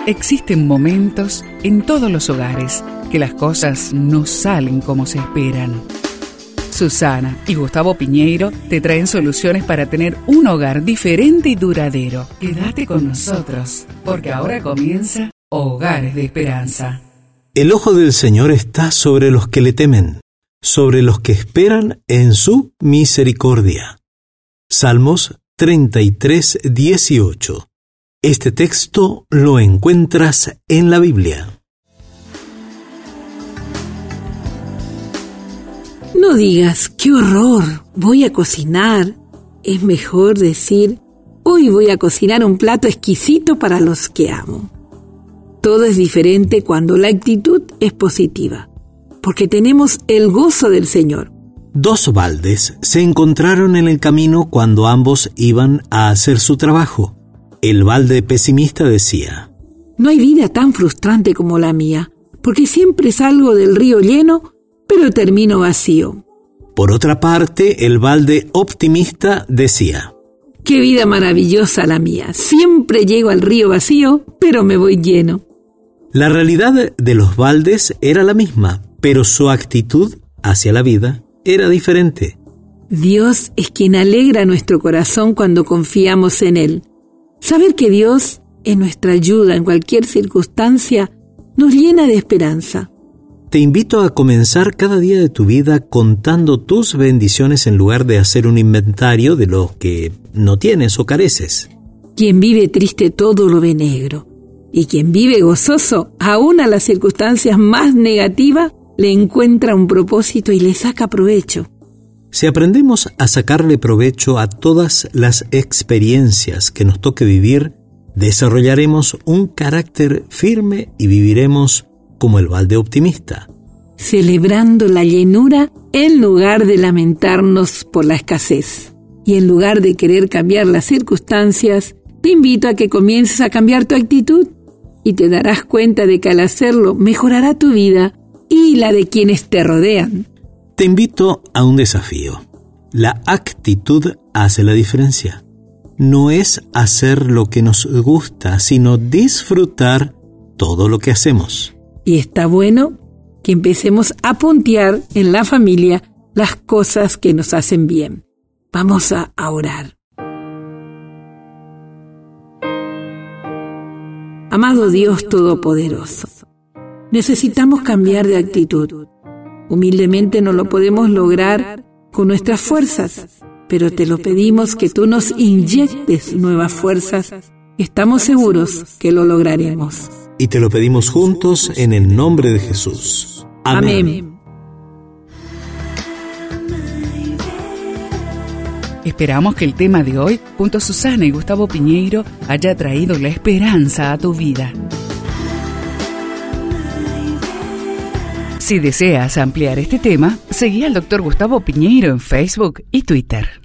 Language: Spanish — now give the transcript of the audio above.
Existen momentos en todos los hogares que las cosas no salen como se esperan. Susana y Gustavo Piñeiro te traen soluciones para tener un hogar diferente y duradero. Quédate con nosotros, porque ahora comienza Hogares de Esperanza. El ojo del Señor está sobre los que le temen, sobre los que esperan en su misericordia. Salmos 33:18. Este texto lo encuentras en la Biblia. No digas, ¡qué horror! Voy a cocinar. Es mejor decir, hoy voy a cocinar un plato exquisito para los que amo. Todo es diferente cuando la actitud es positiva, porque tenemos el gozo del Señor. Dos baldes se encontraron en el camino cuando ambos iban a hacer su trabajo. El balde pesimista decía: no hay vida tan frustrante como la mía, porque siempre salgo del río lleno, pero termino vacío. Por otra parte, el balde optimista decía: qué vida maravillosa la mía, siempre llego al río vacío, pero me voy lleno. La realidad de los baldes era la misma, pero su actitud hacia la vida era diferente. Dios es quien alegra nuestro corazón cuando confiamos en Él. Saber que Dios es nuestra ayuda en cualquier circunstancia nos llena de esperanza. Te invito a comenzar cada día de tu vida contando tus bendiciones en lugar de hacer un inventario de lo que no tienes o careces. Quien vive triste todo lo ve negro, y quien vive gozoso, aún a las circunstancias más negativas, le encuentra un propósito y le saca provecho. Si aprendemos a sacarle provecho a todas las experiencias que nos toque vivir, desarrollaremos un carácter firme y viviremos como el balde optimista, celebrando la llenura en lugar de lamentarnos por la escasez. Y en lugar de querer cambiar las circunstancias, te invito a que comiences a cambiar tu actitud y te darás cuenta de que al hacerlo mejorará tu vida y la de quienes te rodean. Te invito a un desafío. La actitud hace la diferencia. No es hacer lo que nos gusta, sino disfrutar todo lo que hacemos. Y está bueno que empecemos a puntear en la familia las cosas que nos hacen bien. Vamos a orar. Amado Dios Todopoderoso, necesitamos cambiar de actitud. Humildemente no lo podemos lograr con nuestras fuerzas, pero te lo pedimos que tú nos inyectes nuevas fuerzas. Estamos seguros que lo lograremos. Y te lo pedimos juntos en el nombre de Jesús. Amén. Esperamos que el tema de hoy, junto a Susana y Gustavo Piñeiro, haya traído la esperanza a tu vida. Si deseas ampliar este tema, seguí al Dr. Gustavo Piñeiro en Facebook y Twitter.